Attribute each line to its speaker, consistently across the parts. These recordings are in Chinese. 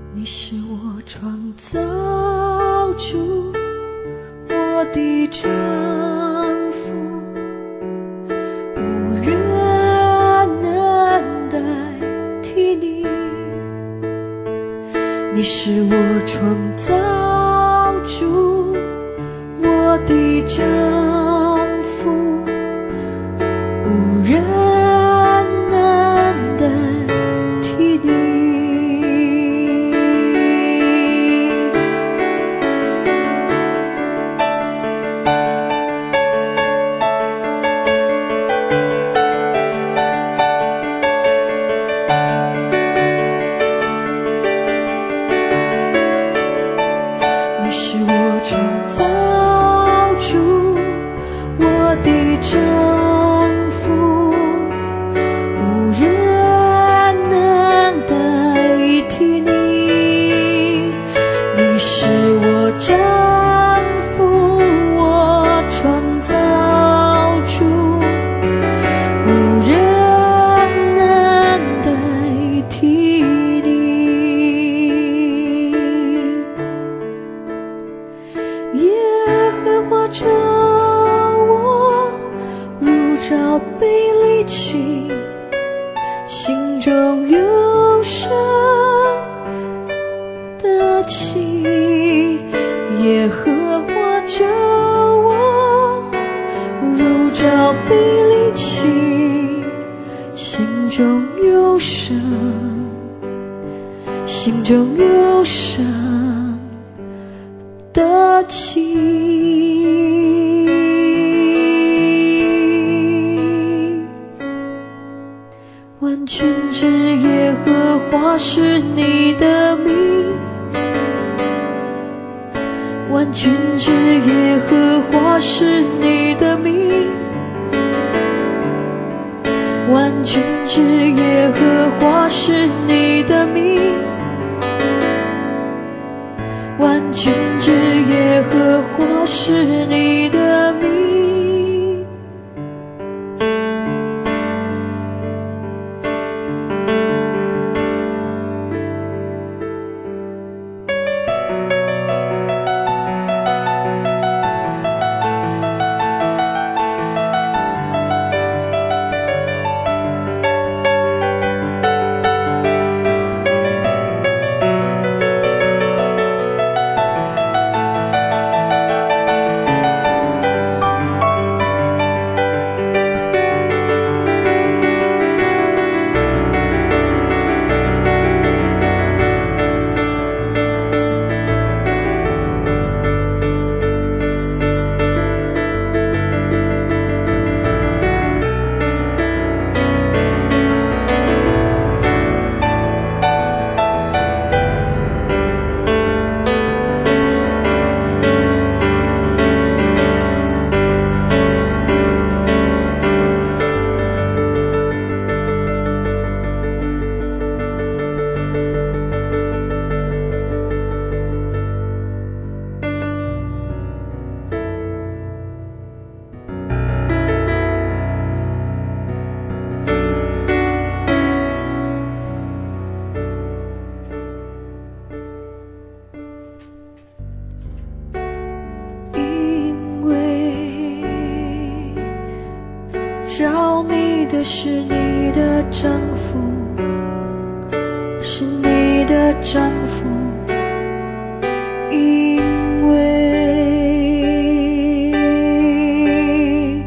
Speaker 1: 你是我创造主，我的丈夫，无人能代替你。你是我创造主，我的丈夫，无人能代替你。你是我创造主，我的丈夫，无人能代替你。你是我丈夫，我创造主，无人能代替你。耶和华照我如照被离弃，心中忧伤的起。耶和华照我如照被离弃，心中忧伤，心中忧伤的起。万军之耶和华是你的名，万军之耶和华是你的名，万军之耶和华是你的名，万军之耶和华是你的名。找你的是你的丈夫，是你的丈夫，因为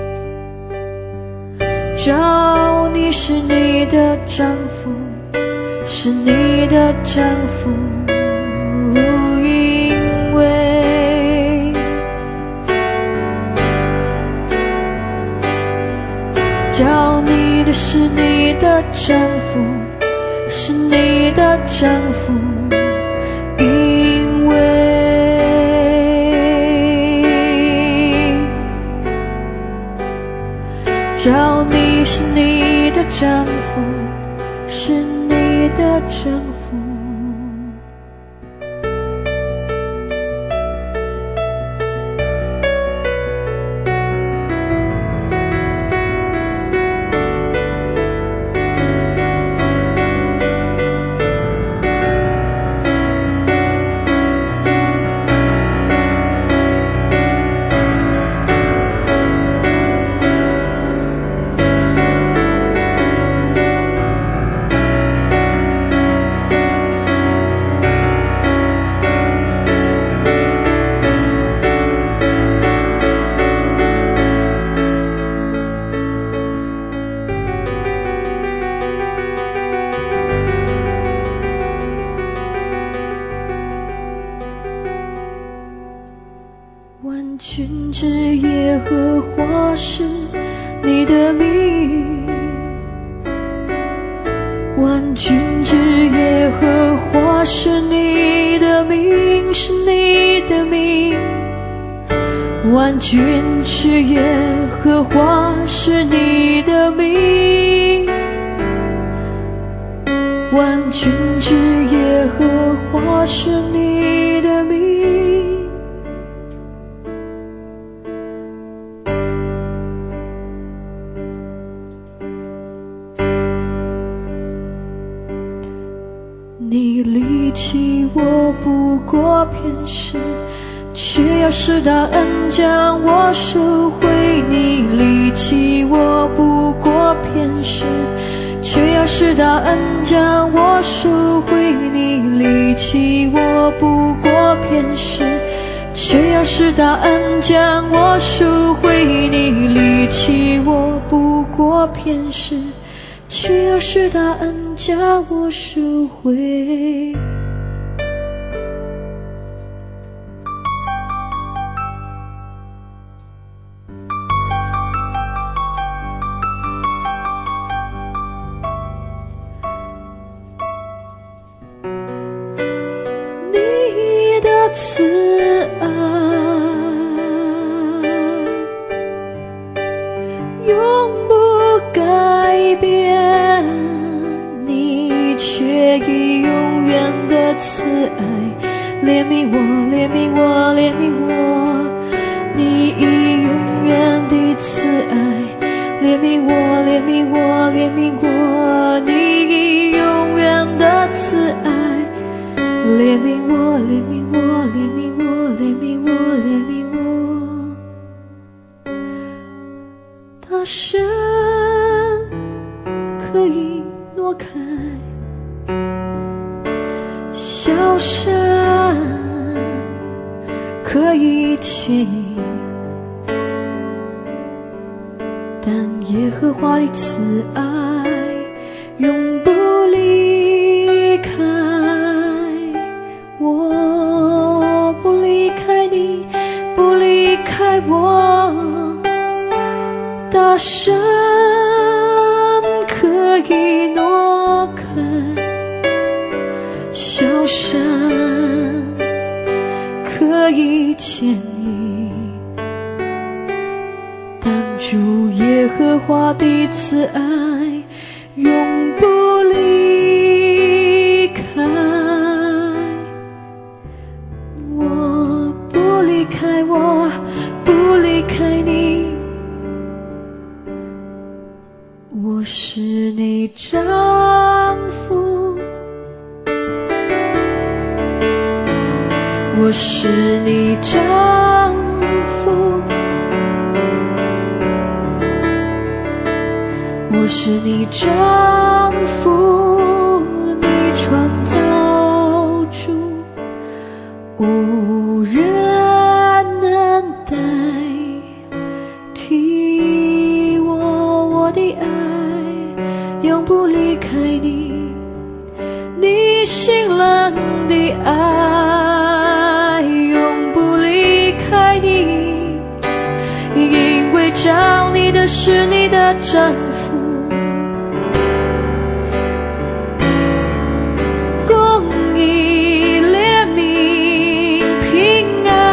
Speaker 1: 找你是你的丈夫，是你的丈夫，因为找你的是你的丈夫，是你的丈夫，因为找你是你的丈夫，是你的丈夫。 你的名，万军之耶和华是你的名，是你的名，万军之耶和华是你的名，万军之耶和华是你的名。你离弃我不过片时，却要施大恩将我收回。你离弃我不过片时，却要施大恩将我收回。你离弃我不过片时，却要施大恩将我收回。你离弃我不过片时，却要施大恩将我收回。你的慈爱永不改变，你却以永远的慈爱怜悯我，怜悯我，怜悯我。你以永远的慈爱怜悯我，怜悯我，怜悯我。你以永远的慈爱怜悯我，怜悯我，怜悯我，怜悯我，怜悯我。大山可以挪开，小山可以牵引，但耶和华的慈爱永不离开我，不离开你，不离开我。大山可以挪开，小山可以牵引，但主耶和华的慈爱永不离开我，不离开我，不离开你。我是你丈夫，我是你丈夫，我是你丈夫，你创造主，无人能代替我的爱永不离开你，你心冷的爱永不离开你，因为找你的是你的丈夫，公义怜悯平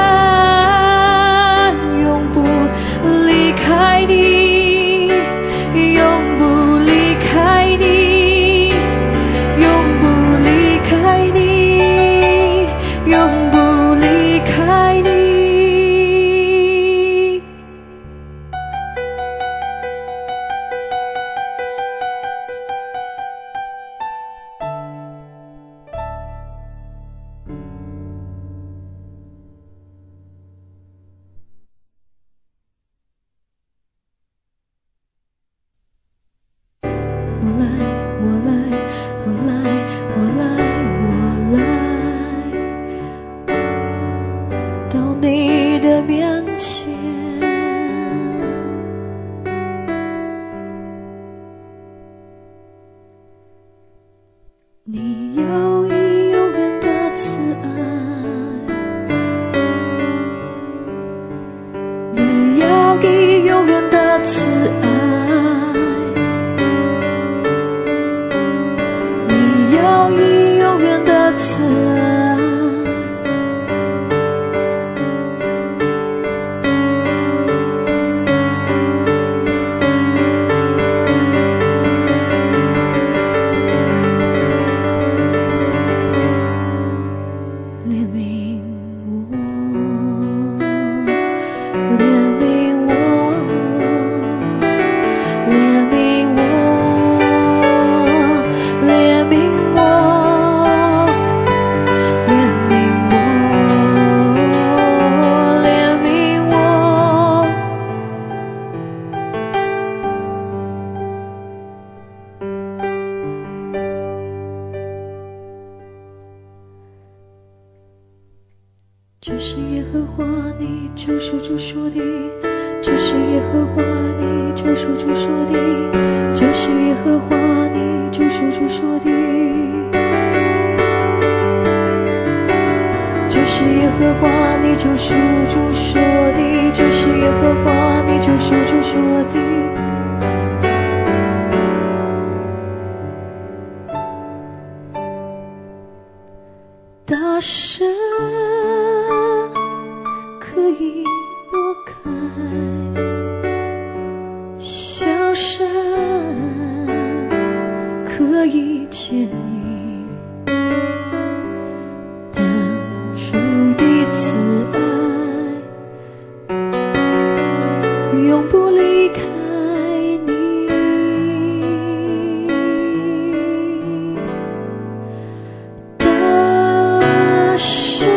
Speaker 1: 安永不离开你，永不离开你，永不离开你，永不离开你。到你的面前，你要以永远的慈爱，你要以永远的慈爱慈爱。这是耶和华你救赎主说的，这是耶和华你救赎主说的，这是耶和华你救赎主说的，这是耶和华你救赎主说的，这是耶和华你救赎主说的。大声可以挪开，小声可以牵引，但主的慈爱永不离开你。大声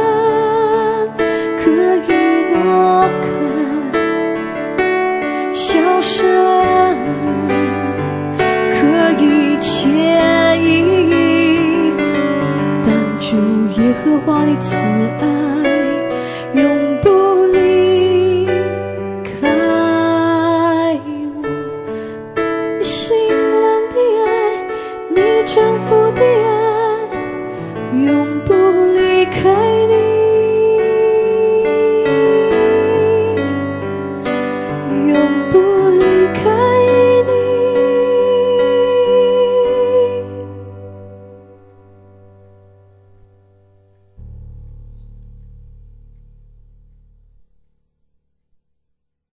Speaker 1: 可以挪开，小声可以牵引，但主耶和华的慈爱永不离开我。你心冷的爱，你征服的爱永不离开你。